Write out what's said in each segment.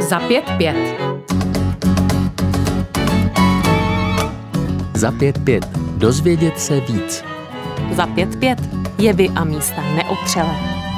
Za 5-5. Za 5-5. Dozvědět se víc. Za 5-5. Jevy a místa neotřelé.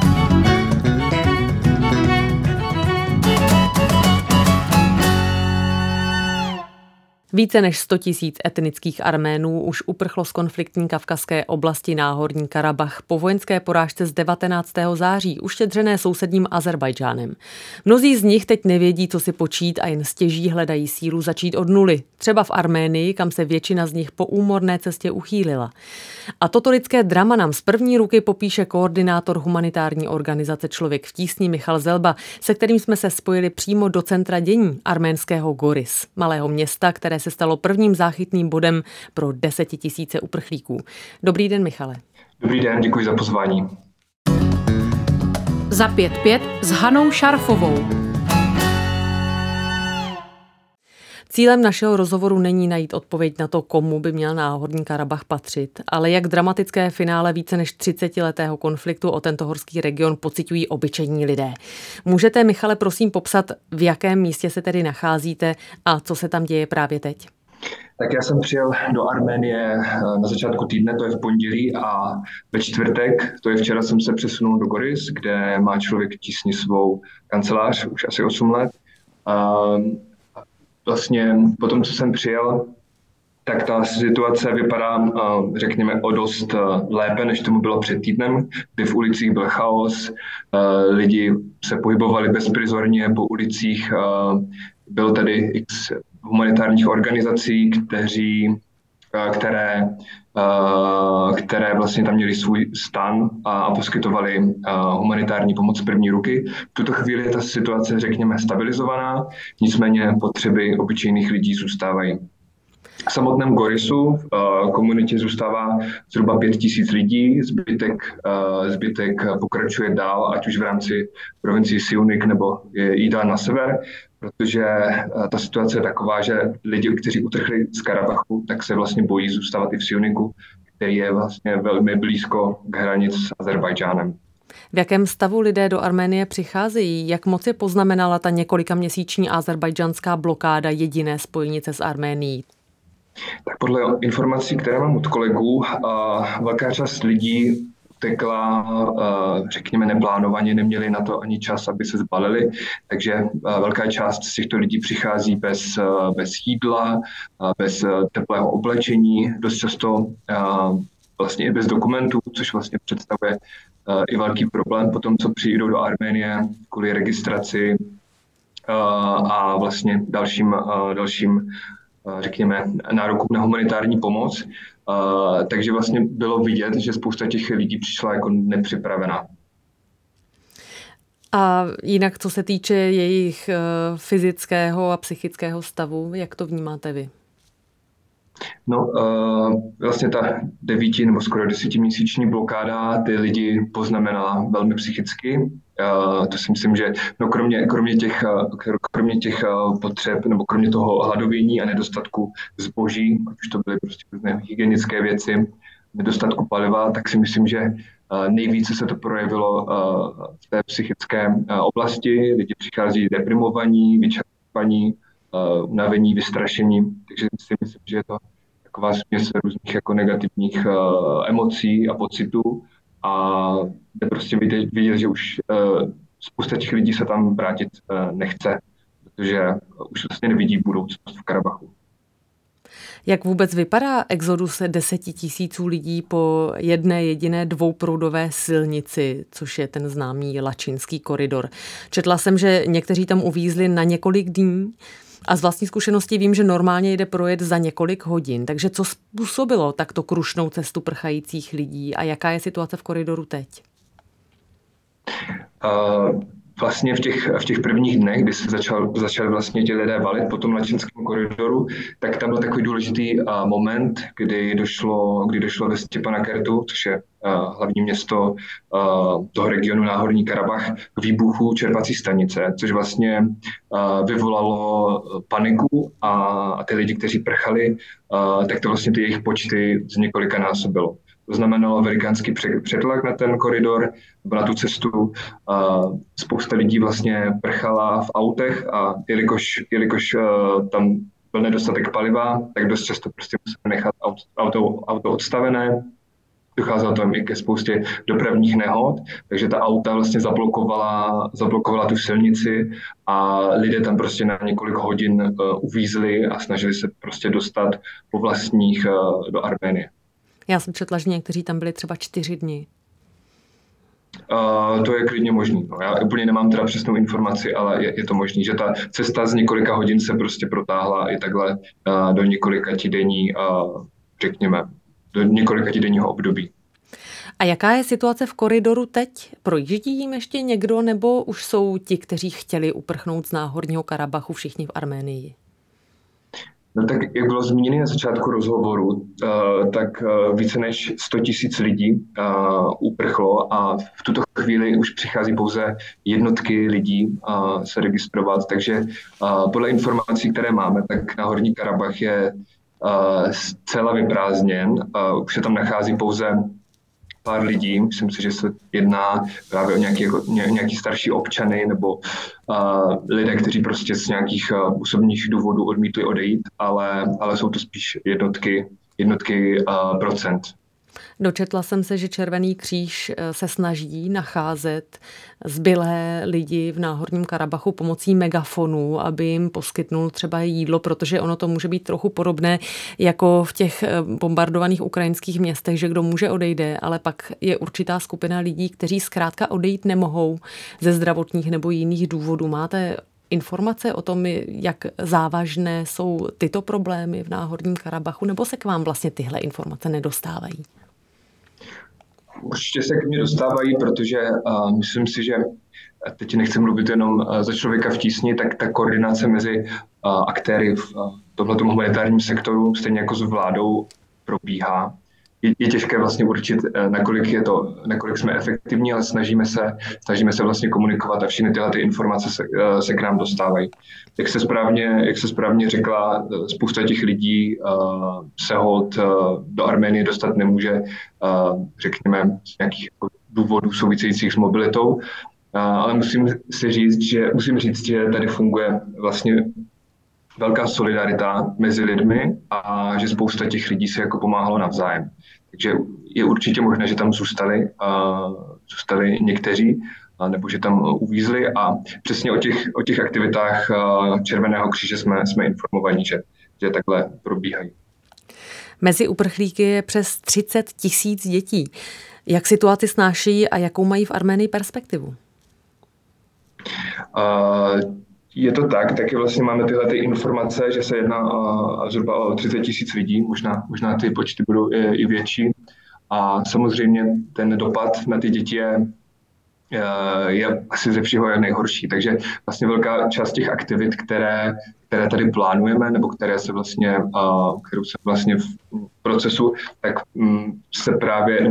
Více než 100 000 etnických Arménů už uprchlo z konfliktní kavkazské oblasti Náhorní Karabach po vojenské porážce z 19. září, uštědřené sousedním Ázerbájdžánem. Mnozí z nich teď nevědí, co si počít a jen stěží hledají sílu začít od nuly. Třeba v Arménii, kam se většina z nich po úmorné cestě uchýlila. A toto lidské drama nám z první ruky popíše koordinátor humanitární organizace Člověk v tísni Michal Zelba, se kterým jsme se spojili přímo do centra dění arménského Goris, malého města, které se stalo prvním záchytným bodem pro 10 000 uprchlíků. Dobrý den, Michale. Dobrý den, děkuji za pozvání. Za 5-5 s Hanou Šarfovou. Cílem našeho rozhovoru není najít odpověď na to, komu by měl Náhorní Karabach patřit, ale jak dramatické finále více než 30letého konfliktu o tento horský region pociťují obyčejní lidé. Můžete, Michale, prosím popsat, v jakém místě se tedy nacházíte a co se tam děje právě teď? Tak já jsem přijel do Arménie na začátku týdne, to je v pondělí, a ve čtvrtek, to je včera, jsem se přesunul do Goris, kde má Člověk v tísni svou kancelář už asi 8 let. Vlastně po tom, co jsem přijel, tak ta situace vypadá, řekněme, o dost lépe, než tomu bylo před týdnem, kdy v ulicích byl chaos, lidi se pohybovali bezprizorně po ulicích, bylo tady x humanitárních organizací, které vlastně tam měly svůj stan a poskytovali humanitární pomoc z první ruky. V tuto chvíli je ta situace, řekněme, stabilizovaná, nicméně potřeby obyčejných lidí zůstávají. V samotném Gorisu v komunitě zůstává zhruba 5 000 lidí, zbytek pokračuje dál, ať už v rámci provincii Siunik nebo jít dál na sever, protože ta situace je taková, že lidi, kteří utrhli z Karabachu, tak se vlastně bojí zůstávat i v Siuniku, který je vlastně velmi blízko k hranici s Ázerbájdžánem. V jakém stavu lidé do Arménie přicházejí? Jak moc je poznamenala ta několikaměsíční ázerbájdžanská blokáda jediné spojnice s Arménií? Tak podle informací, které mám od kolegů, velká část lidí utekla, řekněme, neplánovaně, neměli na to ani čas, aby se zbalili, takže velká část z těchto lidí přichází bez jídla, bez teplého oblečení, dost často vlastně i bez dokumentů, což vlastně představuje i velký problém potom, co přijdou do Arménie kvůli registraci a vlastně dalším řekněme, nárokům na humanitární pomoc. Takže vlastně bylo vidět, že spousta těch lidí přišla jako nepřipravená. A jinak, co se týče jejich fyzického a psychického stavu, jak to vnímáte vy? No, vlastně ta 9 nebo skoro 10měsíční blokáda ty lidi poznamenala velmi psychicky. To si myslím, že no kromě těch potřeb nebo kromě toho hladovění a nedostatku zboží, ať už to byly prostě hygienické věci, nedostatku paliva, tak si myslím, že nejvíce se to projevilo v té psychické oblasti. Lidi přichází deprimovaní, vyčerpaní, unavení, vystrašení, takže si myslím, že je to taková směs různých jako negativních emocí a pocitů a je prostě vidět, že už spousta těch lidí se tam vrátit nechce, protože už vlastně nevidí budoucnost v Karabachu. Jak vůbec vypadá exodus 10 000 lidí po jedné jediné dvouproudové silnici, což je ten známý Lačínský koridor? Četla jsem, že někteří tam uvízli na několik dní a z vlastní zkušenosti vím, že normálně jde projet za několik hodin. Takže co způsobilo takto krušnou cestu prchajících lidí a jaká je situace v koridoru teď? Vlastně v těch prvních dnech, kdy se začali vlastně ti lidé valit po tom Lačínském koridoru, tak tam byl takový důležitý moment, kdy došlo ve Stepanakertu, což je hlavní město toho regionu Náhorní Karabach, k výbuchu čerpací stanice, což vlastně vyvolalo paniku a ty lidi, kteří prchali, tak to vlastně ty jejich počty z několika násobilo. znamenalo velikánský přetlak na ten koridor, na tu cestu. Spousta lidí vlastně prchala v autech a jelikož tam byl nedostatek paliva, tak dost často prostě museli nechat auto odstavené. Docházelo tam i ke spoustě dopravních nehod, takže ta auta vlastně zablokovala tu silnici a lidé tam prostě na několik hodin uvízli a snažili se prostě dostat po vlastních do Arménie. Já jsem četla, že někteří tam byli třeba 4 dny. To je klidně možný. No. Já úplně nemám teda přesnou informaci, ale je to možný, že ta cesta z několika hodin se prostě protáhla i takhle do několika denní, řekněme, do několika denního období. A jaká je situace v koridoru teď? Projíždí jim ještě někdo, nebo už jsou ti, kteří chtěli uprchnout z Náhorního Karabachu, všichni v Arménii? No tak, jak bylo zmíněno na začátku rozhovoru, tak více než 100 000 lidí uprchlo a v tuto chvíli už přichází pouze jednotky lidí se registrovat, takže podle informací, které máme, tak Náhorní Karabach je zcela vyprázdněn, už se tam nachází pouze pár lidí, myslím si, že se jedná právě o nějaký starší občany nebo lidé, kteří prostě z nějakých osobních důvodů odmítli odejít, ale jsou to spíš jednotky procent. Dočetla jsem se, že Červený kříž se snaží nacházet zbylé lidi v Náhorním Karabachu pomocí megafonů, aby jim poskytnul třeba jídlo, protože ono to může být trochu podobné jako v těch bombardovaných ukrajinských městech, že kdo může odejde, ale pak je určitá skupina lidí, kteří zkrátka odejít nemohou ze zdravotních nebo jiných důvodů. Máte informace o tom, jak závažné jsou tyto problémy v Náhorním Karabachu, nebo se k vám vlastně tyhle informace nedostávají? Určitě se k mně dostávají, protože myslím si, že teď nechci mluvit jenom za člověka v tísni, tak ta koordinace mezi aktéry v tomto humanitárním sektoru, stejně jako s vládou, probíhá. Je těžké vlastně určit, nakolik jsme efektivní, ale snažíme se vlastně komunikovat a všechny tyhle ty informace se k nám dostávají. Jak se správně řekla, spousta těch lidí se holt do Arménie dostat nemůže, řekněme, z nějakých důvodů souvisejících s mobilitou, ale musím říct, že tady funguje vlastně velká solidarita mezi lidmi a že spousta těch lidí se jako pomáhalo navzájem. Takže je určitě možné, že tam zůstali někteří, nebo že tam uvízli a přesně o těch aktivitách Červeného kříže jsme informovaní, že takhle probíhají. Mezi uprchlíky je přes 30 000 dětí. Jak situaci snáší a jakou mají v Arménii perspektivu? Je to tak, taky vlastně máme tyhle ty informace, že se jedná zhruba o 30 000 lidí, možná ty počty budou i větší. A samozřejmě ten dopad na ty děti je asi ze všeho nejhorší. Takže vlastně velká část těch aktivit, které tady plánujeme, nebo kterou se vlastně v procesu, tak se právě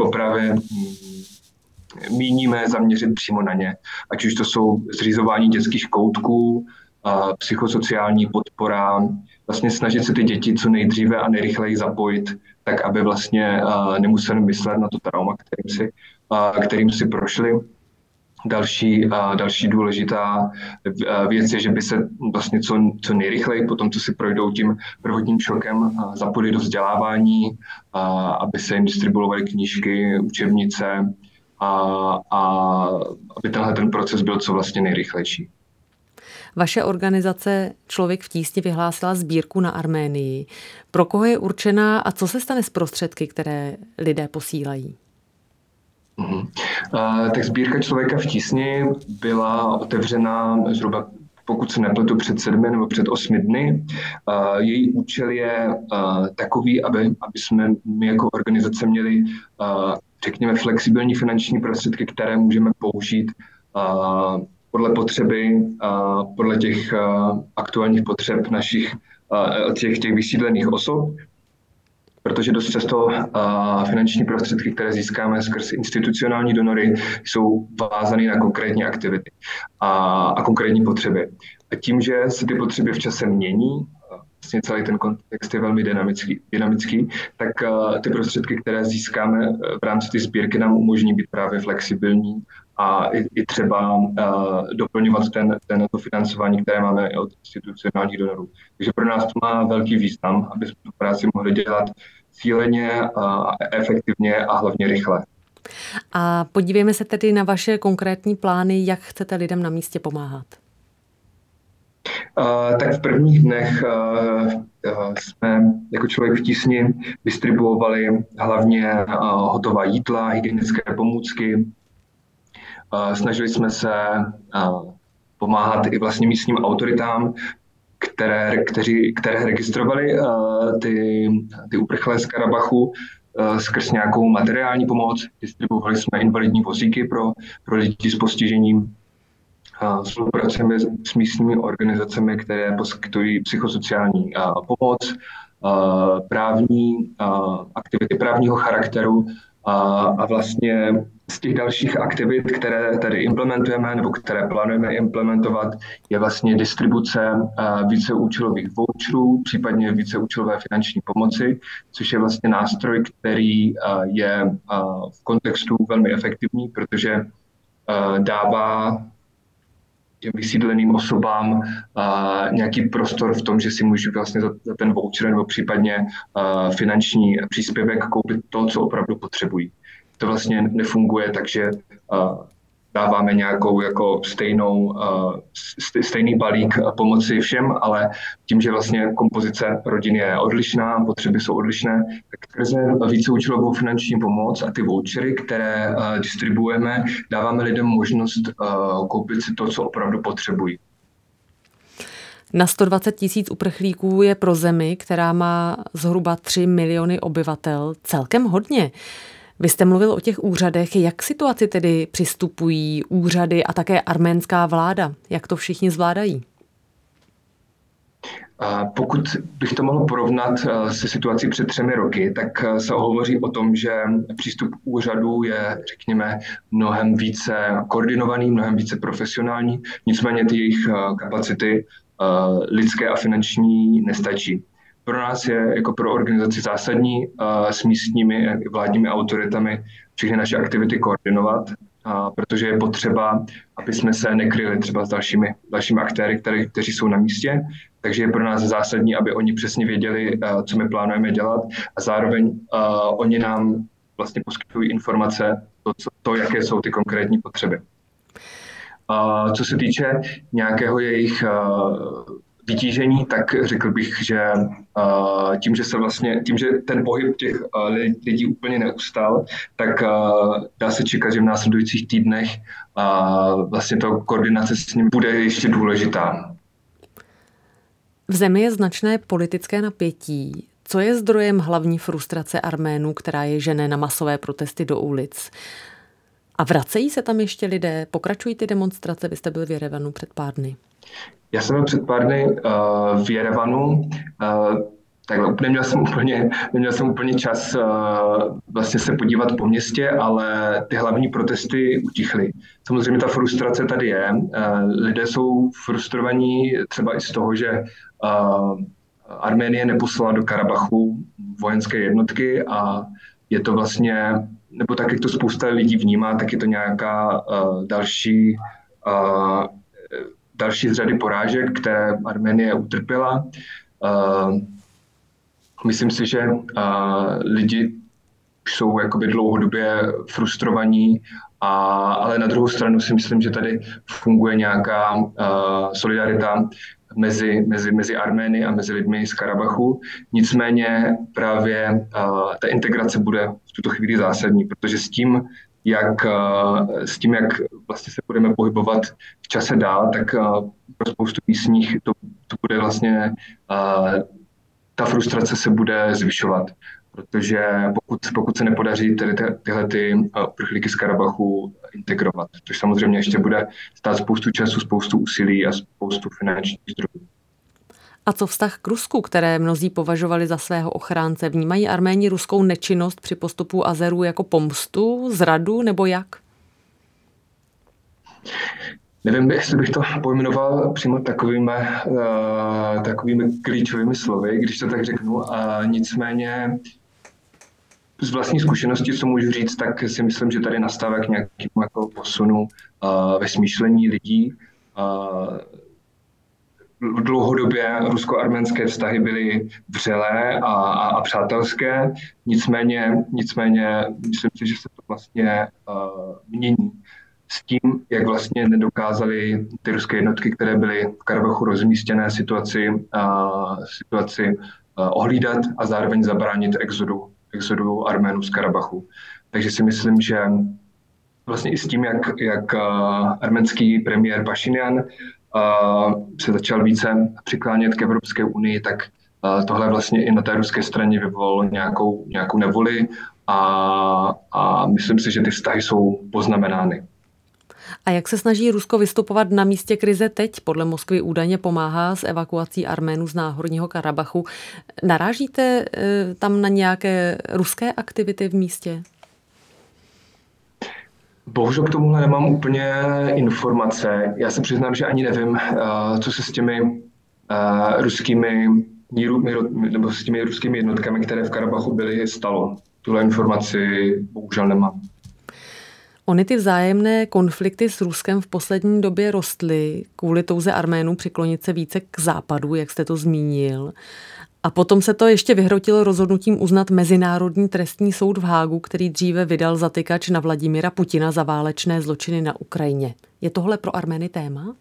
míníme zaměřit přímo na ně. Ať už to jsou zřizování dětských koutků, psychosociální podpora, vlastně snažit se ty děti co nejdříve a nejrychleji zapojit, tak aby vlastně nemuseli myslet na to trauma, kterým si prošli. Další důležitá věc je, že by se vlastně co nejrychleji po tom, co si projdou tím prvotním šokem, zapojili do vzdělávání, aby se jim distribuovaly knížky, učebnice a aby ten proces byl co vlastně nejrychlejší. Vaše organizace Člověk v tísni vyhlásila sbírku na Arménii. Pro koho je určená a co se stane s prostředky, které lidé posílají? Tak sbírka Člověka v tísni byla otevřena zhruba, pokud se nepletu, před 7 nebo před 8 dny. Její účel je takový, aby jsme my jako organizace měli, řekněme, flexibilní finanční prostředky, které můžeme použít podle potřeby, podle těch aktuálních potřeb našich těch vysídlených osob, protože dost často finanční prostředky, které získáme skrz institucionální donory, jsou vázány na konkrétní aktivity a konkrétní potřeby. A tím, že se ty potřeby v čase mění, vlastně celý ten kontext je velmi dynamický, tak ty prostředky, které získáme v rámci té sbírky, nám umožní být právě flexibilní a i třeba doplňovat to financování, které máme od institucionálních donorů. Takže pro nás to má velký význam, aby jsme tu práci mohli dělat cíleně, efektivně a hlavně rychle. A podívejme se tedy na vaše konkrétní plány, jak chcete lidem na místě pomáhat. Tak v prvních dnech jsme jako Člověk v tísni distribuovali hlavně hotová jídla, hygienické pomůcky. Snažili jsme se pomáhat i vlastně místním autoritám, které registrovali ty uprchlé z Karabachu skrz nějakou materiální pomoc. Distribuovali jsme invalidní vozíky pro lidi s postižením. Spolupracujeme s místními organizacemi, které poskytují psychosociální pomoc, právní aktivity právního charakteru a vlastně z těch dalších aktivit, které tady implementujeme nebo které plánujeme implementovat, je vlastně distribuce víceúčelových voucherů, případně víceúčelové finanční pomoci, což je vlastně nástroj, který je v kontextu velmi efektivní, protože dává těm vysídleným osobám nějaký prostor v tom, že si můžu vlastně za ten voucher nebo případně finanční příspěvek koupit to, co opravdu potřebují. To vlastně nefunguje, takže dáváme nějakou jako stejný balík pomoci všem, ale tím, že vlastně kompozice rodiny je odlišná, potřeby jsou odlišné, tak skrze víceúčelovou finanční pomoc a ty vouchery, které distribuujeme, dáváme lidem možnost koupit si to, co opravdu potřebují. Na 120 000 uprchlíků je pro zemi, která má zhruba 3 miliony obyvatel, celkem hodně. Vy jste mluvil o těch úřadech, jak k situaci tedy přistupují úřady a také arménská vláda? Jak to všichni zvládají? Pokud bych to mohl porovnat se situací před 3 roky, tak se hovoří o tom, že přístup úřadů je, řekněme, mnohem více koordinovaný, mnohem více profesionální, nicméně ty jejich kapacity lidské a finanční nestačí. Pro nás je jako pro organizaci zásadní s místními vládními autoritami všechny naše aktivity koordinovat, protože je potřeba, aby jsme se nekryli třeba s dalšími aktéry, kteří jsou na místě. Takže je pro nás zásadní, aby oni přesně věděli, co my plánujeme dělat a zároveň oni nám vlastně poskytují informace, jaké jsou ty konkrétní potřeby. Co se týče nějakého jejich vytížení, tak řekl bych, že tím, že ten pohyb těch lidí úplně neustal, tak dá se čekat, že v následujících týdnech vlastně ta koordinace s ním bude ještě důležitá. V zemi je značné politické napětí. Co je zdrojem hlavní frustrace Arménů, která je žene na masové protesty do ulic? A vracejí se tam ještě lidé? Pokračují ty demonstrace? Vy jste byl v Jerevanu před pár dny. Já jsem byl před pár dny v Jerevanu, takhle neměl jsem úplně čas vlastně se podívat po městě, ale ty hlavní protesty utichly. Samozřejmě ta frustrace tady je. Lidé jsou frustrovaní třeba i z toho, že Arménie neposlala do Karabachu vojenské jednotky a je to vlastně, nebo tak, jak to spousta lidí vnímá, tak je to nějaká další z řady porážek, které Arménie utrpěla. Myslím si, že lidi jsou jakoby dlouhodobě frustrovaní, ale na druhou stranu si myslím, že tady funguje nějaká solidarita mezi Armény a mezi lidmi z Karabachu. Nicméně právě ta integrace bude v tuto chvíli zásadní, protože s tím, jak vlastně se budeme pohybovat v čase dál, tak pro spoustu místních to bude vlastně, ta frustrace se bude zvyšovat, protože pokud se nepodaří tyhle uprchlíky z Karabachu integrovat, což samozřejmě ještě bude stát spoustu času, spoustu úsilí a spoustu finančních zdrojů. A co vztah k Rusku, které mnozí považovali za svého ochránce? Vnímají Arméni ruskou nečinnost při postupu Azerů jako pomstu, zradu nebo jak? Nevím, jestli bych to pojmenoval přímo takovými klíčovými slovy, když to tak řeknu. Nicméně z vlastní zkušenosti, co můžu říct, tak si myslím, že tady nastává k nějakému jako posunu ve smýšlení lidí. Dlouhodobě rusko-arménské vztahy byly vřelé a přátelské, nicméně myslím si, že se to vlastně mění s tím, jak vlastně nedokázaly ty ruské jednotky, které byly v Karabachu rozmístěné, situaci ohlídat a zároveň zabránit exodu Arménů z Karabachu. Takže si myslím, že vlastně i s tím, jak arménský premiér Pašinjan se začal více přiklánět k Evropské unii, tak tohle vlastně i na té ruské straně vyvolalo nějakou nevoli a myslím si, že ty vztahy jsou poznamenány. A jak se snaží Rusko vystupovat na místě krize teď? Podle Moskvy údajně pomáhá s evakuací Arménů z Náhorního Karabachu. Narážíte tam na nějaké ruské aktivity v místě? Bohužel k tomuhle nemám úplně informace. Já se přiznám, že ani nevím, co se s těmi ruskými jednotkami, které v Karabachu byly, stalo. Tuhle informaci bohužel nemám. Ony ty vzájemné konflikty s Ruskem v poslední době rostly kvůli touze Arménů přiklonit se více k západu, jak jste to zmínil. A potom se to ještě vyhrotilo rozhodnutím uznat Mezinárodní trestní soud v Hágu, který dříve vydal zatykač na Vladimira Putina za válečné zločiny na Ukrajině. Je tohle pro Armény téma?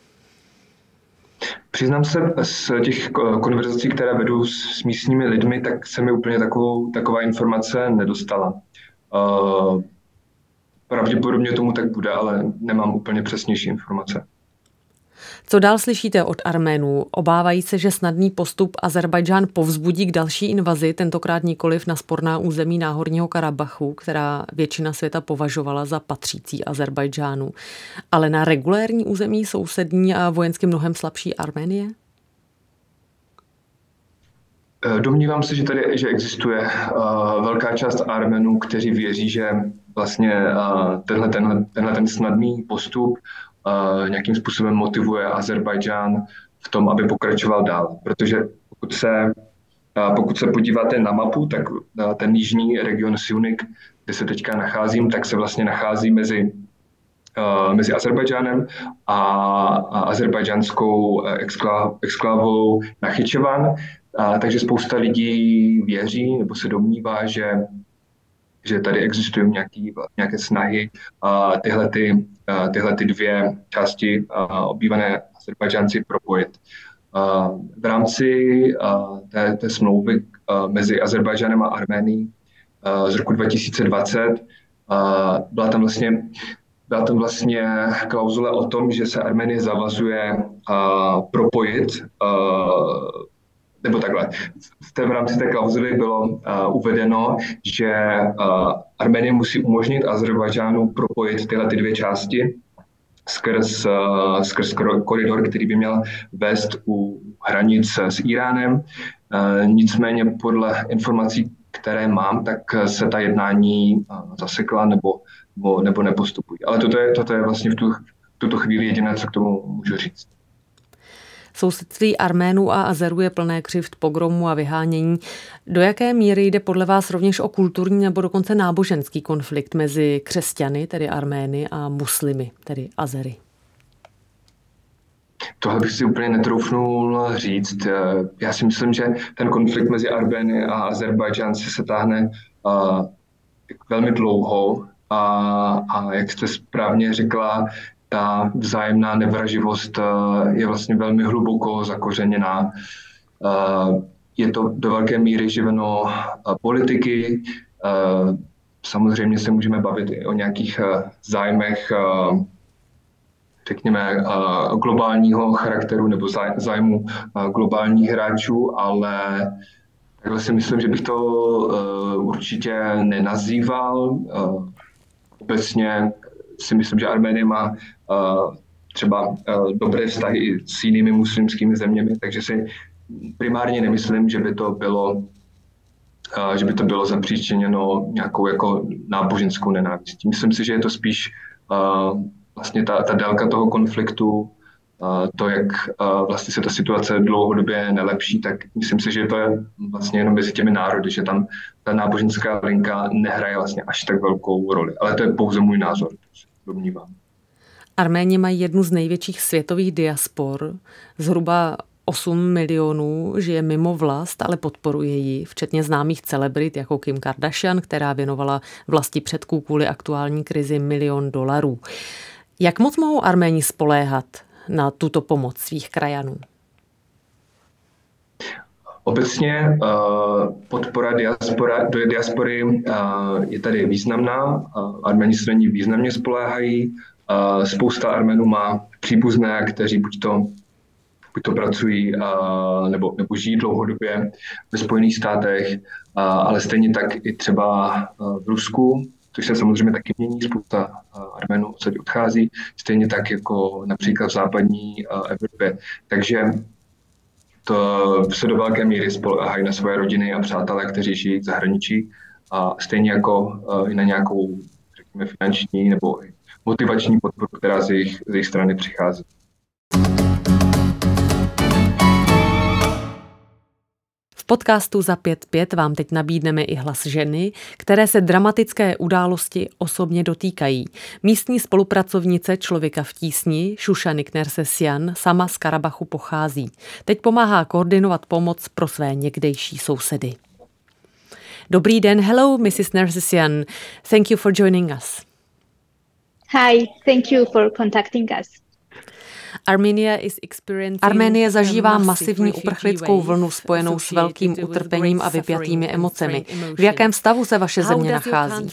Přiznám se, z těch konverzací, které vedu s místními lidmi, tak se mi úplně taková informace nedostala. Pravděpodobně tomu tak bude, ale nemám úplně přesnější informace. Co dál slyšíte od Arménů? Obávají se, že snadný postup Azerbajdžán povzbudí k další invazi, tentokrát nikoliv na sporná území Náhorního Karabachu, která většina světa považovala za patřící Azerbajdžánu, ale na regulérní území sousední a vojensky mnohem slabší Arménie? Domnívám se, že existuje velká část Arménů, kteří věří, že vlastně tenhle ten snadný postup nějakým způsobem motivuje Azerbajdžán v tom, aby pokračoval dál. Protože pokud se podíváte na mapu, tak ten jižní region Syunik, kde se teďka nacházím, tak se vlastně nachází mezi Azerbajdžánem a azerbajdžánskou exklávou Nachyčevan. Takže spousta lidí věří nebo se domnívá, že tady existují nějaké snahy tyhle dvě části obývané Azerbajdžánci propojit. V rámci té smlouvy mezi Azerbajdžánem a Arménií z roku 2020 byla tam vlastně klauzule o tom, že se Arménie zavazuje propojit nebo takhle. V rámci té klauzuly bylo uvedeno, že Arménie musí umožnit Azerbajdžánu propojit tyhle dvě části skrz koridor, který by měl vést u hranic s Iránem. Nicméně podle informací, které mám, tak se ta jednání zasekla nebo nepostupují. Ale toto je vlastně v tuto chvíli jediné, co k tomu můžu říct. Sousedství Arménů a Azerů je plné křivd, pogromů a vyhánění. Do jaké míry jde podle vás rovněž o kulturní nebo dokonce náboženský konflikt mezi křesťany, tedy Armény, a muslimy, tedy Azery? Tohle bych si úplně netroufnul říct. Já si myslím, že ten konflikt mezi Armény a Azerbajdžánci se táhne velmi dlouho a jak jste správně řekla, ta vzájemná nevraživost je vlastně velmi hluboko zakořeněná. Je to do velké míry živeno politiky. Samozřejmě se můžeme bavit i o nějakých zájmech, řekněme, globálního charakteru nebo zájmu globálních hráčů, ale takhle si myslím, že bych to určitě nenazýval. Obecně si myslím, že Arménie má třeba dobré vztahy s jinými muslimskými zeměmi, takže si primárně nemyslím, že by to bylo zapříčiněno nějakou jako náboženskou nenávistí. Myslím si, že je to spíš vlastně ta délka toho konfliktu, to, jak vlastně se ta situace dlouhodobě nelepší, tak myslím si, že to je vlastně jenom mezi těmi národy, že tam ta náboženská linka nehraje vlastně až tak velkou roli. Ale to je pouze můj názor, to se domnívám. Arméni mají jednu z největších světových diaspor. Zhruba 8 milionů žije mimo vlast, ale podporuje ji, včetně známých celebrit jako Kim Kardashian, která věnovala vlasti předků kvůli aktuální krizi $1 milion. Jak moc mohou Arméni spoléhat na tuto pomoc svých krajanů? Obecně podpora do diaspory je tady významná. Arméni se na ní významně spoléhají. Spousta Arménů má příbuzné, kteří buď to pracují nebo žijí dlouhodobě ve Spojených státech, ale stejně tak i třeba v Rusku, což se samozřejmě taky mění, spousta Arménů odsaď odchází, stejně tak jako například v západní Evropě. Takže to se do velké míry spoléhají na svoje rodiny a přátelé, kteří žijí v zahraničí, a stejně jako i na nějakou, řekněme, finanční nebo motivační podporu, která z jejich strany přichází. V podcastu Za 5:5 vám teď nabídneme i hlas ženy, které se dramatické události osobně dotýkají. Místní spolupracovnice Člověka v tísni, Šušanik Nersesyan, sama z Karabachu pochází. Teď pomáhá koordinovat pomoc pro své někdejší sousedy. Dobrý den, hello Mrs. Nersesyan. Thank you for joining us. Hi, thank you for contacting us. Arménie zažívá masivní uprchlickou vlnu spojenou s velkým utrpením a vypjatými emocemi. V jakém stavu se vaše země nachází?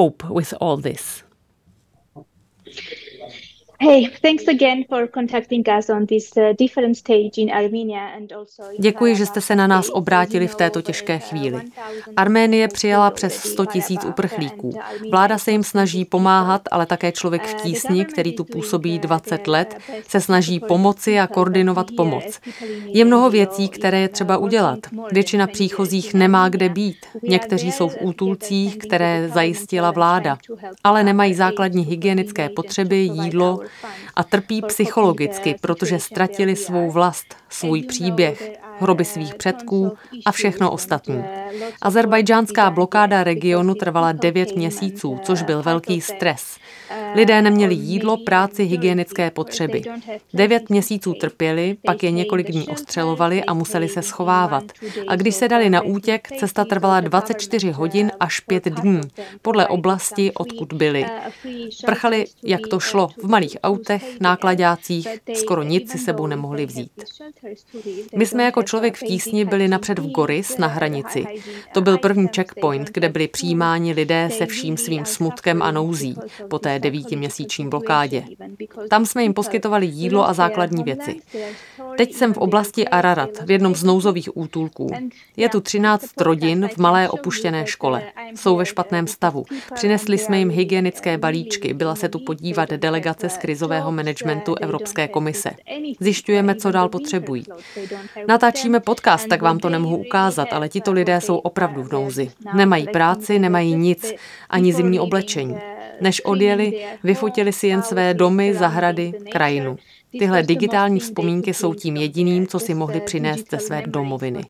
Hey, thanks again for contacting us on this different stage in Armenia and also in Děkuji, že jste se na nás obrátili v této těžké chvíli. Arménie přijala přes 100 000 uprchlíků. Vláda se jim snaží pomáhat, ale také Člověk v tísni, který tu působí 20 let, se snaží pomoci a koordinovat pomoc. Je mnoho věcí, které je třeba udělat. Většina příchozích nemá kde být. Někteří jsou v útulcích, které zajistila vláda, ale nemají základní hygienické potřeby, jídlo a trpí psychologicky, protože ztratili svou vlast, svůj příběh, hroby svých předků a všechno ostatní. Azerbajdžánská blokáda regionu trvala 9 měsíců, což byl velký stres. Lidé neměli jídlo, práci, hygienické potřeby. 9 měsíců trpěli, pak je několik dní ostřelovali a museli se schovávat. A když se dali na útěk, cesta trvala 24 hodin až 5 dní, podle oblasti, odkud byli. Prchali, jak to šlo, v malých autech, nákladácích, skoro nic si sebou nemohli vzít. My jsme jako Člověk v tísni byli napřed v Goris na hranici. To byl první checkpoint, kde byli přijímáni lidé se vším svým smutkem a nouzí po té 9měsíční blokádě. Tam jsme jim poskytovali jídlo a základní věci. Teď jsem v oblasti Ararat, v jednom z nouzových útulků. Je tu 13 rodin v malé opuštěné škole. Jsou ve špatném stavu. Přinesli jsme jim hygienické balíčky, byla se tu podívat delegace z krizového managementu Evropské komise. Zjišťujeme, co dál potřebují. Natáčíme podcast, tak vám to nemohu ukázat, ale tito lidé jsou opravdu v nouzi. Nemají práci, nemají nic, ani zimní oblečení. Než odjeli, vyfotili si jen své domy, zahrady, krajinu. Tyhle digitální vzpomínky jsou tím jediným, co si mohli přinést ze své domoviny.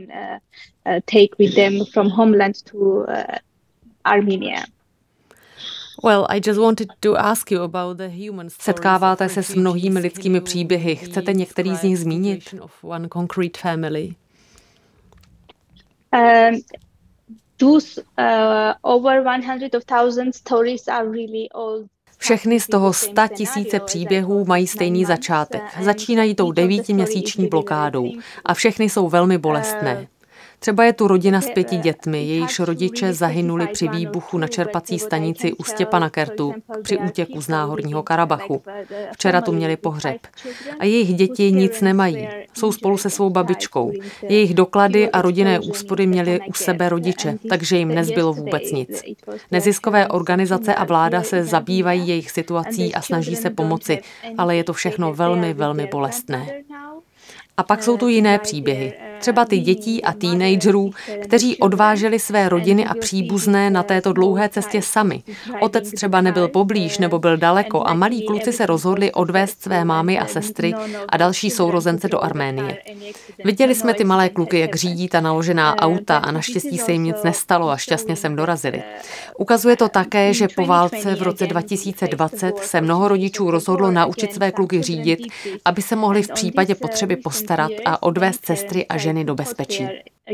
Setkáváte se s mnohými lidskými příběhy. Chcete některý z nich zmínit? Všechny z toho 100 000 příběhů mají stejný začátek. Začínají tou 9měsíční blokádou a všechny jsou velmi bolestné. Třeba je tu rodina s 5 dětmi, jejichž rodiče zahynuli při výbuchu na čerpací stanici u Stěpanakertu při útěku z Náhorního Karabachu. Včera tu měli pohřeb. A jejich děti nic nemají. Jsou spolu se svou babičkou. Jejich doklady a rodinné úspory měli u sebe rodiče, takže jim nezbylo vůbec nic. Neziskové organizace a vláda se zabývají jejich situací a snaží se pomoci, ale je to všechno velmi, velmi bolestné. A pak jsou tu jiné příběhy. třeba ty dětí a teenagerů, kteří odváželi své rodiny a příbuzné na této dlouhé cestě sami. Otec třeba nebyl poblíž nebo byl daleko a malí kluci se rozhodli odvést své mámy a sestry a další sourozence do Arménie. Viděli jsme ty malé kluky, jak řídí ta naložená auta a naštěstí se jim nic nestalo a šťastně sem dorazili. Ukazuje to také, že po válce v roce 2020 se mnoho rodičů rozhodlo naučit své kluky řídit, aby se mohli v případě potřeby postarat a odvést sestry a ženy do bezpečí.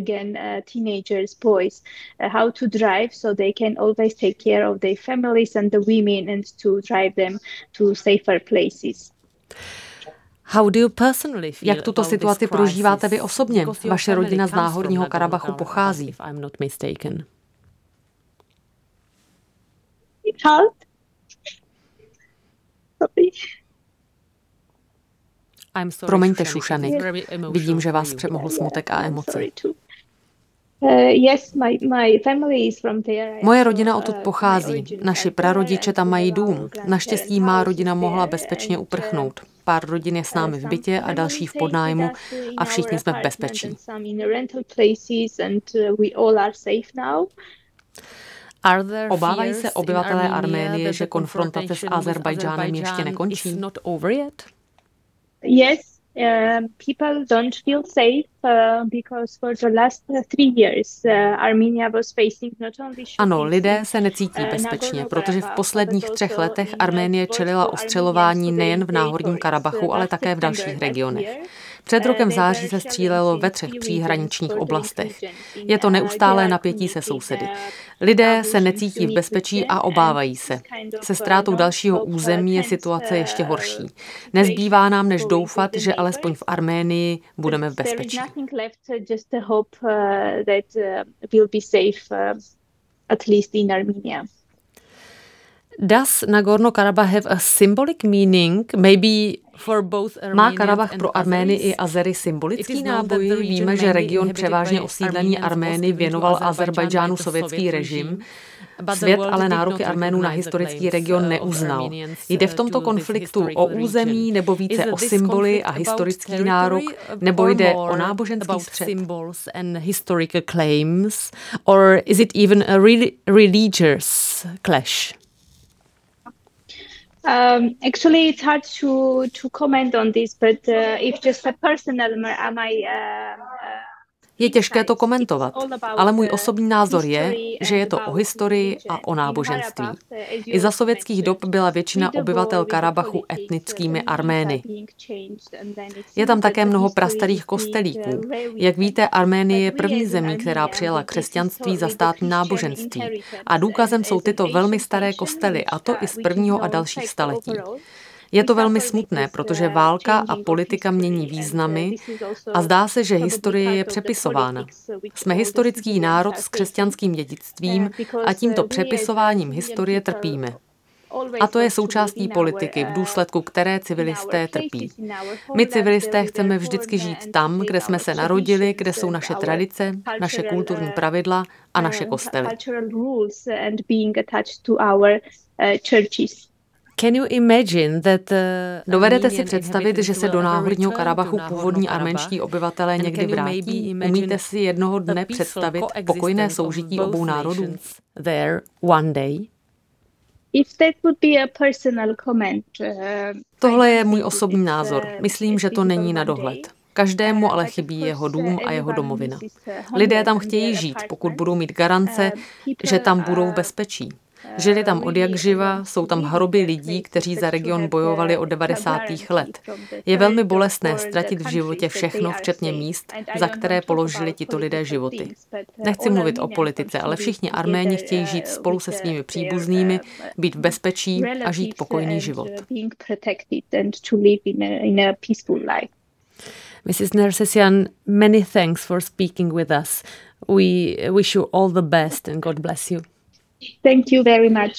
Jak tuto situaci prožíváte vy osobně? Vaše rodina z Náhorního Karabachu pochází. Promiňte, Šušany. Vidím, že vás přemohl smutek a emoce. Moje rodina odtud pochází. Naši prarodiče tam mají dům. Naštěstí má rodina mohla bezpečně uprchnout. Pár rodin je s námi v bytě a další v podnájmu a všichni jsme v bezpečí. Obávají se obyvatelé Arménie, že konfrontace s Azerbajdžánem ještě nekončí? Yes, people don't feel safe because for the last 3 years Armenia was facing not only Ano, lidé se necítí bezpečně, protože v posledních 3 letech Arménie čelila ostřelování nejen v Náhorním Karabachu, ale také v dalších regionech. Před rokem v září se střílelo ve 3 příhraničních oblastech. Je to neustálé napětí se sousedy. Lidé se necítí v bezpečí a obávají se. Se ztrátou dalšího území je situace ještě horší. Nezbývá nám než doufat, že alespoň v Arménii budeme v bezpečí. Does Nagorno-Karabakh have a symbolic meaning, maybe for both Armenians? Má Karabach pro Armény i Azery symbolický náboj? Víme, že region převážně osídlený Armény věnoval Azerbajdžánu sovětský režim. Svět ale nároky Arménů na historický region neuznal. Jde v tomto konfliktu o území nebo více o symboly a historický nárok, nebo jde o náboženský střet? Or is it even a religious clash? Actually, it's hard to comment on this, but if just a personal, Je těžké to komentovat, ale můj osobní názor je, že je to o historii a o náboženství. I za sovětských dob byla většina obyvatel Karabachu etnickými Armény. Je tam také mnoho prastarých kostelíků. Jak víte, Arménie je první zemí, která přijala křesťanství za státní náboženství. A důkazem jsou tyto velmi staré kostely, a to i z 1. a dalších staletí. Je to velmi smutné, protože válka a politika mění významy a zdá se, že historie je přepisována. Jsme historický národ s křesťanským dědictvím a tímto přepisováním historie trpíme. A to je součástí politiky, v důsledku které civilisté trpí. My civilisté chceme vždycky žít tam, kde jsme se narodili, kde jsou naše tradice, naše kulturní pravidla a naše kostely. Can you imagine that, dovedete si představit, že se do Náhorního Karabachu původní arménští obyvatelé někdy vrátí? Umíte si jednoho dne představit pokojné soužití obou národů? There one day. Tohle je můj osobní názor. Myslím, že to není na dohled. Každému ale chybí jeho dům a jeho domovina. Lidé tam chtějí žít, pokud budou mít garance, že tam budou v bezpečí. Žili tam odjakživa, jsou tam hroby lidí, kteří za region bojovali od 90. let. Je velmi bolestné ztratit v životě všechno, včetně míst, za které položili tito lidé životy. Nechci mluvit o politice, ale všichni Arméni chtějí žít spolu se svými příbuznými, být v bezpečí a žít pokojný život. Mrs. Nersessian, many thanks for speaking with us. We wish you all the best and God bless you. Thank you very much.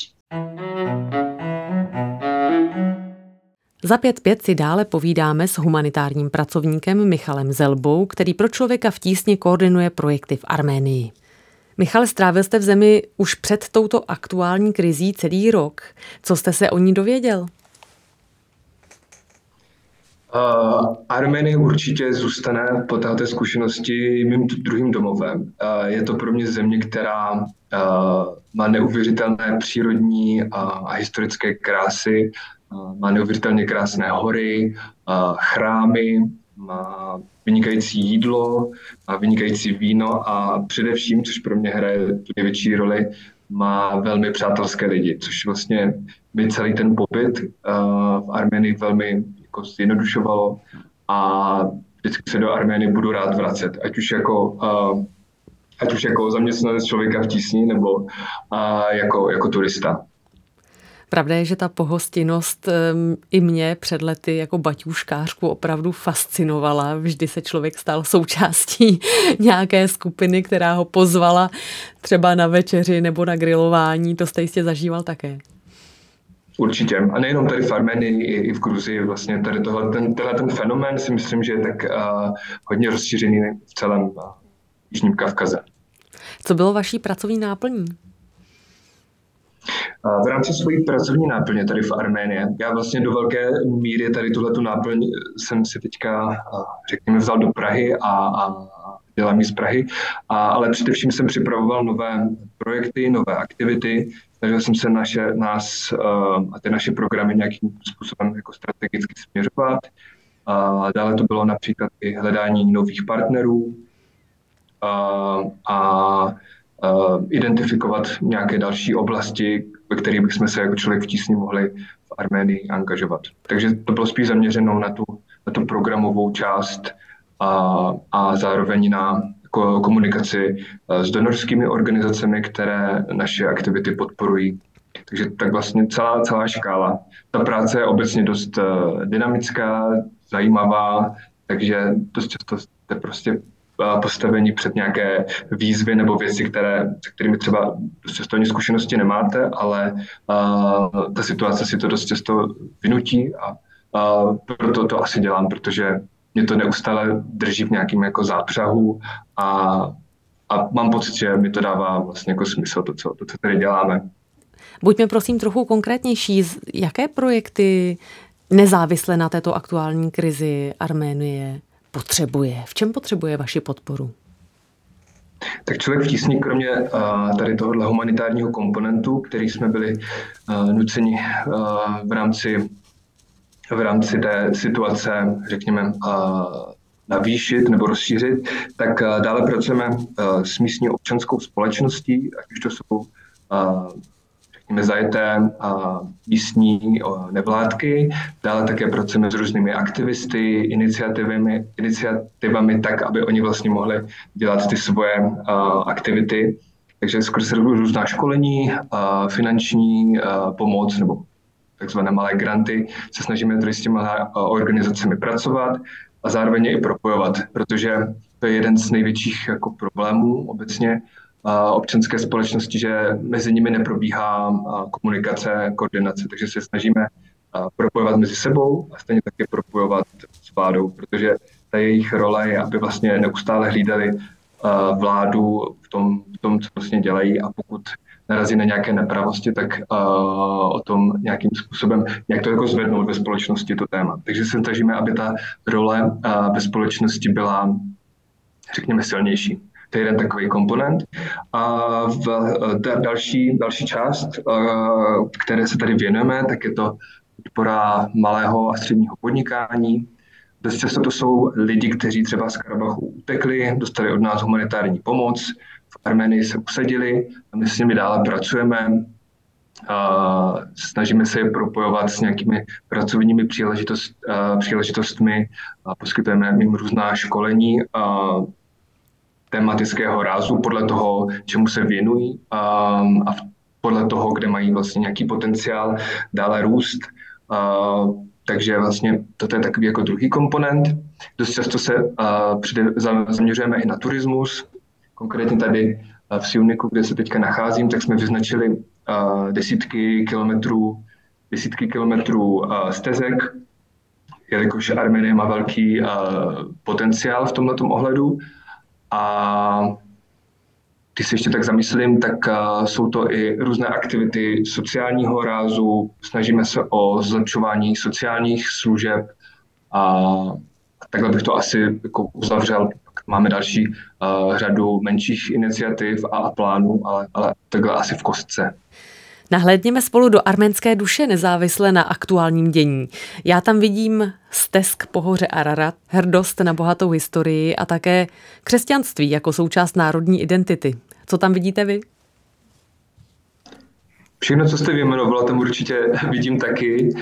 Za 5.5 si dále povídáme s humanitárním pracovníkem Michalem Zelbou, který pro Člověka v tísni koordinuje projekty v Arménii. Michale, strávil jste v zemi už před touto aktuální krizí celý rok. Co jste se o ní dověděl? Arménie určitě zůstane po této zkušenosti mým druhým domovem. Je to pro mě země, která má neuvěřitelné přírodní a historické krásy, má neuvěřitelně krásné hory, chrámy, má vynikající jídlo, má vynikající víno a především, což pro mě hraje tu největší roli, má velmi přátelské lidi, což vlastně by celý ten pobyt v Arménii velmi jako zjednodušovalo a vždycky se do Arménie budu rád vracet, ať už jako zaměstnanec Člověka v tísni nebo jako turista. Pravda je, že ta pohostinnost i mě před lety jako baťůškářku opravdu fascinovala. Vždy se člověk stal součástí nějaké skupiny, která ho pozvala třeba na večeři nebo na grilování. To jste jistě zažíval také. Určitě. A nejenom tady v Arménii, i v Gruzii vlastně tady ten fenomén si myslím, že je tak hodně rozšířený v celém Jižním Kavkaze. Co bylo vaší pracovní náplní? V rámci svojí pracovní náplně tady v Arménii, já vlastně do velké míry tady tuhletu náplň jsem si teďka, řekněme, vzal do Prahy a dělám ji z Prahy, ale především jsem připravoval nové projekty, nové aktivity, snažil jsem se ty naše programy nějakým způsobem jako strategicky směřovat. Dále to bylo například i hledání nových partnerů a identifikovat nějaké další oblasti, ve kterých bychom se jako Člověk v tísni mohli v Arménii angažovat. Takže to bylo spíš zaměřeno na tu programovou část a zároveň na komunikaci s donorskými organizacemi, které naše aktivity podporují. Takže tak vlastně celá škála. Ta práce je obecně dost dynamická, zajímavá, takže dost často jste prostě postavení před nějaké výzvy nebo věci, se kterými třeba dost často ani zkušenosti nemáte, ale ta situace si to dost často vynutí a proto to asi dělám, protože mě to neustále drží v nějakým jako zápřahu a mám pocit, že mi to dává vlastně jako smysl, to, co tady děláme. Buďme prosím trochu konkrétnější. Jaké projekty nezávisle na této aktuální krizi Arménie potřebuje? V čem potřebuje vaši podporu? Tak Člověk v tísni, kromě tady tohohle humanitárního komponentu, který jsme byli nuceni v rámci té situace, řekněme, navýšit nebo rozšířit, tak dále pracujeme s místní občanskou společností, ať už to jsou řekněme zajeté místní nevládky. Dále také pracujeme s různými aktivisty, iniciativami tak, aby oni vlastně mohli dělat ty svoje aktivity. Takže skrze různá školení, finanční pomoc nebo takzvané malé granty se snažíme tady s těmi organizacemi pracovat a zároveň je i propojovat, protože to je jeden z největších jako problémů obecně občanské společnosti, že mezi nimi neprobíhá komunikace, koordinace, takže se snažíme propojovat mezi sebou a stejně také propojovat s vládou, protože ta jejich role je, aby vlastně neustále hlídali vládu v tom, co vlastně dělají a pokud narazí na nějaké nepravosti, tak o tom nějakým způsobem, nějak to jako zvednout ve společnosti to téma. Takže se snažíme, aby ta role ve společnosti byla, řekněme, silnější. To je jeden takový komponent. A další část, které se tady věnujeme, tak je to podpora malého a středního podnikání. Dost často to jsou lidi, kteří třeba z Karabachu utekli, dostali od nás humanitární pomoc, v Arménii se usadili a my s nimi dále pracujeme. Snažíme se je propojovat s nějakými pracovními příležitostmi, poskytujeme jim různá školení tematického rázu podle toho, čemu se věnují a podle toho, kde mají vlastně nějaký potenciál dále růst. Takže vlastně toto je takový jako druhý komponent. Dost často se zaměřujeme i na turismus. Konkrétně tady v Siuniku, kde se teďka nacházím, tak jsme vyznačili desítky kilometrů stezek, jelikož Arménie má velký potenciál v tomto ohledu. A když se ještě tak zamyslím, tak jsou to i různé aktivity sociálního rázu, snažíme se o zlepšování sociálních služeb A takhle bych to asi jako uzavřel. Máme další řadu menších iniciativ a plánů, ale takhle asi v kostce. Nahlédněme spolu do arménské duše nezávisle na aktuálním dění. Já tam vidím stesk po hoře Ararat, hrdost na bohatou historii a také křesťanství jako součást národní identity. Co tam vidíte vy? Všechno, co jste vyjmenovala, tam určitě vidím taky.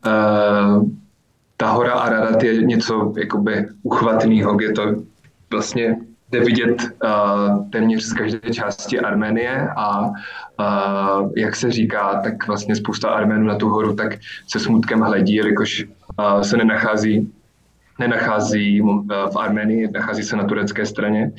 Ta hora Ararat je něco jakoby uchvatného, je to vlastně jde vidět téměř z každé části Arménie a jak se říká, tak vlastně spousta Arménů na tu horu tak se smutkem hledí, jelikož se nenachází v Arménii, nachází se na turecké straně.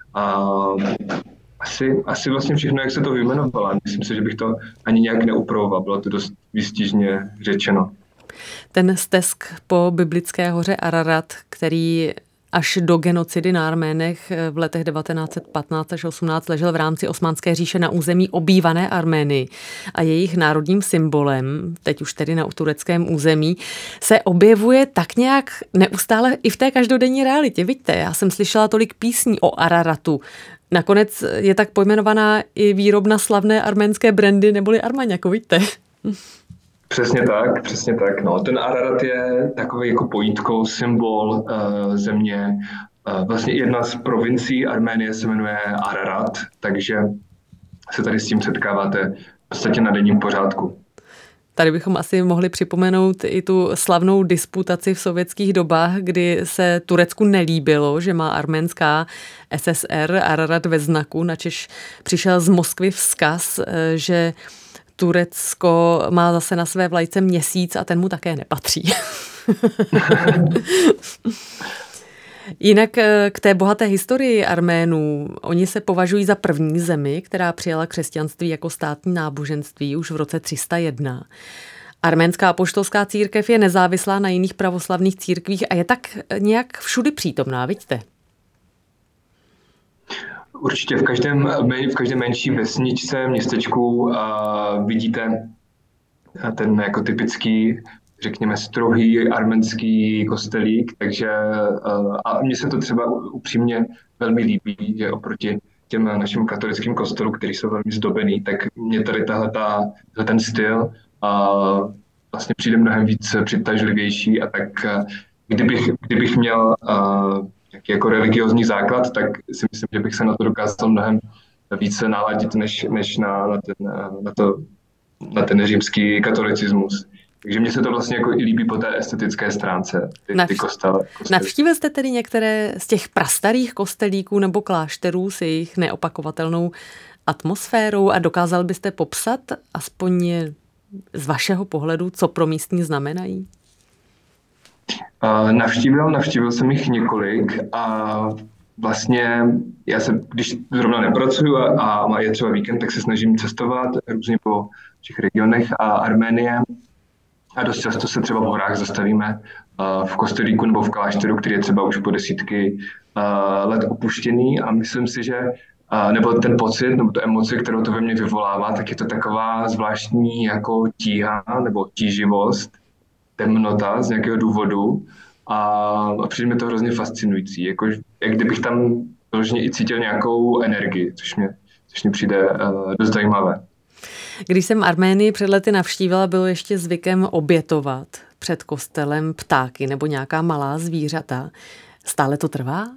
Asi vlastně všechno, jak se to vyjmenovala. Myslím si, že bych to ani nějak neupravoval, bylo to dost výstižně řečeno. Ten stesk po biblické hoře Ararat, který až do genocidy na Arménech v letech 1915 až 18 ležel v rámci Osmanské říše na území obývané Arménii a jejich národním symbolem, teď už tedy na tureckém území, se objevuje tak nějak neustále i v té každodenní realitě. Vidíte, já jsem slyšela tolik písní o Araratu. Nakonec je tak pojmenovaná i výrobna slavné arménské brandy neboli Armagnac, vidíte? Přesně tak. No. Ten Ararat je takový jako pojítko, symbol země. Vlastně jedna z provincií Arménie se jmenuje Ararat, takže se tady s tím setkáváte v podstatě na denním pořádku. Tady bychom asi mohli připomenout i tu slavnou disputaci v sovětských dobách, kdy se Turecku nelíbilo, že má arménská SSR Ararat ve znaku, načež přišel z Moskvy vzkaz, že Turecko má zase na své vlajce měsíc a ten mu také nepatří. Jinak k té bohaté historii Arménů. Oni se považují za první zemi, která přijala křesťanství jako státní náboženství už v roce 301. Arménská apoštolská církev je nezávislá na jiných pravoslavných církvích a je tak nějak všudy přítomná, vidíte? Určitě v každé menší vesničce, městečku vidíte ten jako typický, řekněme, strohý arménský kostelík, takže a mně se to třeba upřímně velmi líbí, že oproti těm našim katolickým kostelům, který jsou velmi zdobený, tak mě tady ten styl vlastně přijde mnohem víc přitažlivější a tak kdybych měl jako religiózní základ, tak si myslím, že bych se na to dokázal mnohem více naladit, než na ten římský katolicismus. Takže mně se to vlastně jako i líbí po té estetické stránce, ty kostely. Navštívil jste tedy některé z těch prastarých kostelíků nebo klášterů s jejich neopakovatelnou atmosférou a dokázal byste popsat aspoň z vašeho pohledu, co pro místní znamenají? Navštívil jsem jich několik a vlastně já se, když zrovna nepracuju a je třeba víkend, tak se snažím cestovat různě po všech regionech a Arménie a dost často se třeba v horách zastavíme v kostelíku nebo v klášteru, který je třeba už po desítky let opuštěný a myslím si, že nebo ten pocit, nebo ta emoce, kterou to ve mně vyvolává, tak je to taková zvláštní jako tíha nebo tíživost, temnota z nějakého důvodu a přijde mi to hrozně fascinující, jako, jak kdybych tam vložně i cítil nějakou energii, což mě přijde dost zajímavé. Když jsem Arménii před lety navštívila, bylo ještě zvykem obětovat před kostelem ptáky nebo nějaká malá zvířata. Stále to trvá?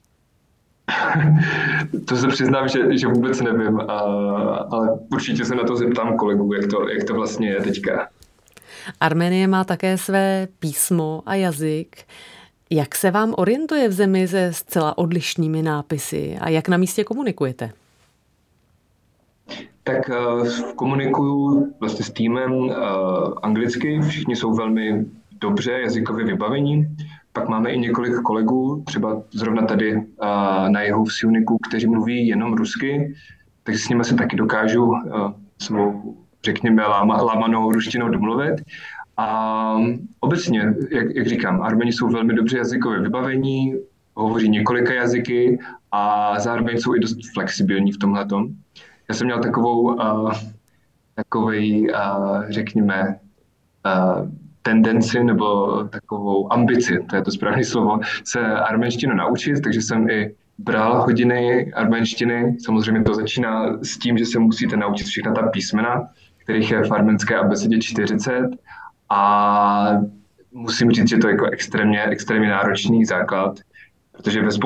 To se přiznám, že vůbec nevím, ale určitě se na to zeptám kolegů, jak to vlastně je teďka. Arménie má také své písmo a jazyk. Jak se vám orientuje v zemi se zcela odlišnými nápisy a jak na místě komunikujete? Tak komunikuju vlastně s týmem anglicky, všichni jsou velmi dobře jazykově vybavení. Pak máme i několik kolegů, třeba zrovna tady na jihu v Siuniku, kteří mluví jenom rusky, takže s nimi se taky dokážu svou, řekněme, lámanou ruštinou domluvit. A obecně, jak říkám, Arméni jsou velmi dobře jazykově vybavení, hovoří několika jazyky a zároveň jsou i dost flexibilní v tomhletom. Já jsem měl takový, řekněme, tendenci nebo takovou ambici, to je to správné slovo, se arménštinu naučit, takže jsem i bral hodiny arménštiny. Samozřejmě to začíná s tím, že se musíte naučit všechna ta písmena, kterých je v arménské abecedě 40, a musím říct, že to je jako extrémně náročný základ, protože ve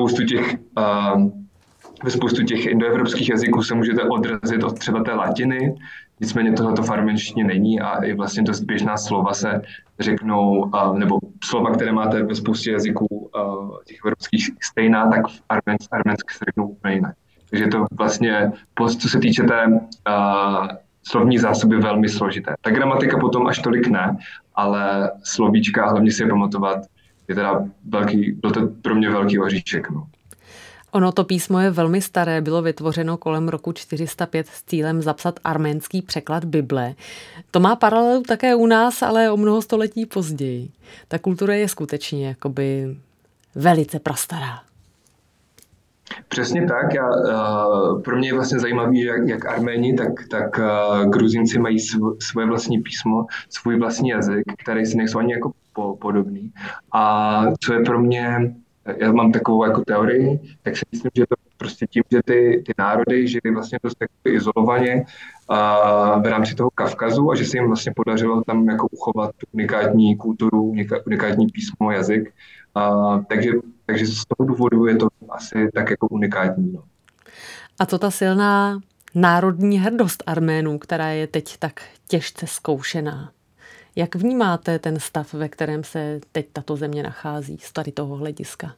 spoustu těch indoevropských jazyků se můžete odrazit od třeba té latiny, nicméně tohleto v arménštině není a i vlastně dost běžná slova se řeknou, nebo slova, které máte ve spoustě jazyků těch evropských stejná, tak v arménsky se řeknou úplně jinak. Takže to vlastně, co se týče té slovní zásoby, velmi složité. Ta gramatika potom až tolik ne, ale slovíčka, hlavně si je pamatovat, je teda byl to pro mě velký oříšek. No. Ono to písmo je velmi staré, bylo vytvořeno kolem roku 405 s cílem zapsat arménský překlad Bible. To má paralelu také u nás, ale o mnoho století později. Ta kultura je skutečně jakoby velice prastará. Přesně tak. Pro mě je vlastně zajímavý, jak Arméni, tak Gruzinci mají svoje vlastní písmo, svůj vlastní jazyk, který si nejsou ani jako podobný. A co je pro mě, já mám takovou jako teorii, tak si myslím, že to prostě tím, že ty národy žili vlastně dost jako izolovaně v rámci toho Kavkazu a že se jim vlastně podařilo tam jako uchovat tu unikátní kulturu, unikátní písmo, jazyk. Takže z toho důvodu je to asi tak jako unikátní. No. A co ta silná národní hrdost Arménů, která je teď tak těžce zkoušená? Jak vnímáte ten stav, ve kterém se teď tato země nachází z tady toho hlediska?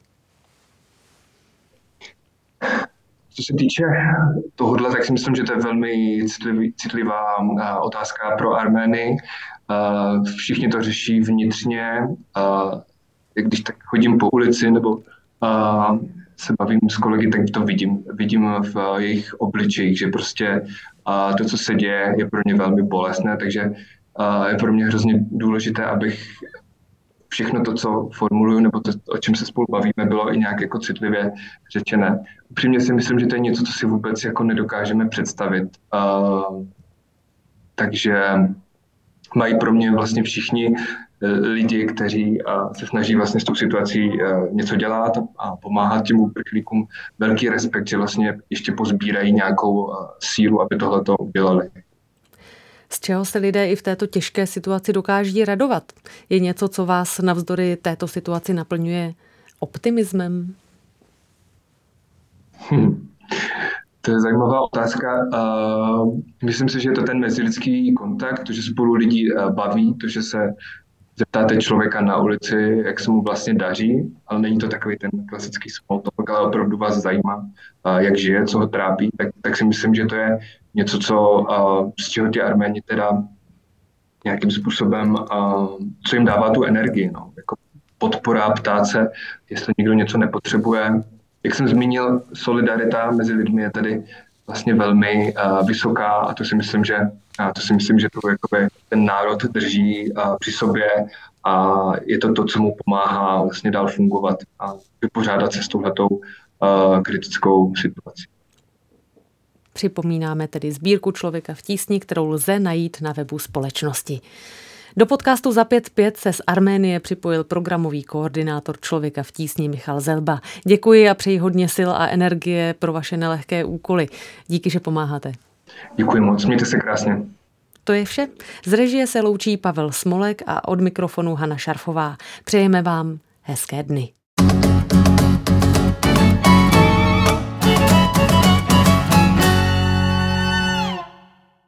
Co se týče tohohle, tak si myslím, že to je velmi citlivá otázka pro Armény. Všichni to řeší vnitřně. Když tak chodím po ulici nebo se bavím s kolegy, tak to vidím v jejich obličejích, že prostě to, co se děje, je pro ně velmi bolestné, takže je pro mě hrozně důležité, abych všechno to, co formuluju, nebo to, o čem se spolu bavíme, bylo i nějak jako citlivě řečené. Upřímně si myslím, že to je něco, co si vůbec jako nedokážeme představit. Takže mají pro mě vlastně všichni lidi, kteří se snaží vlastně s tou situací něco dělat a pomáhat těm uprchlíkům, velký respekt, že vlastně ještě pozbírají nějakou sílu, aby tohleto udělali. Z čeho se lidé i v této těžké situaci dokáží radovat? Je něco, co vás navzdory této situaci naplňuje optimismem? To je zajímavá otázka. Myslím si, že je to ten mezilidský kontakt, to, že spolu lidi baví, to, že se zeptáte člověka na ulici, jak se mu vlastně daří, ale není to takový ten klasický small talk, ale opravdu vás zajímá, jak žije, co ho trápí, tak si myslím, že to je něco, z čeho ti Arméni teda nějakým způsobem, co jim dává tu energii. No. Jako podpora, ptát se, jestli někdo něco nepotřebuje. Jak jsem zmínil, solidarita mezi lidmi je tady vlastně velmi vysoká a to si myslím, že to jakoby ten národ drží při sobě a je to, co mu pomáhá vlastně dál fungovat a vypořádat se s touhletou kritickou situací. Připomínáme tedy sbírku Člověka v tísni, kterou lze najít na webu společnosti. Do podcastu Za 5:5 se z Arménie připojil programový koordinátor Člověka v tísni Michal Zelba. Děkuji a přeji hodně sil a energie pro vaše nelehké úkoly. Díky, že pomáháte. Děkuji moc, mějte se krásně. To je vše. Z režie se loučí Pavel Smolek a od mikrofonu Hana Šarfová. Přejeme vám hezké dny.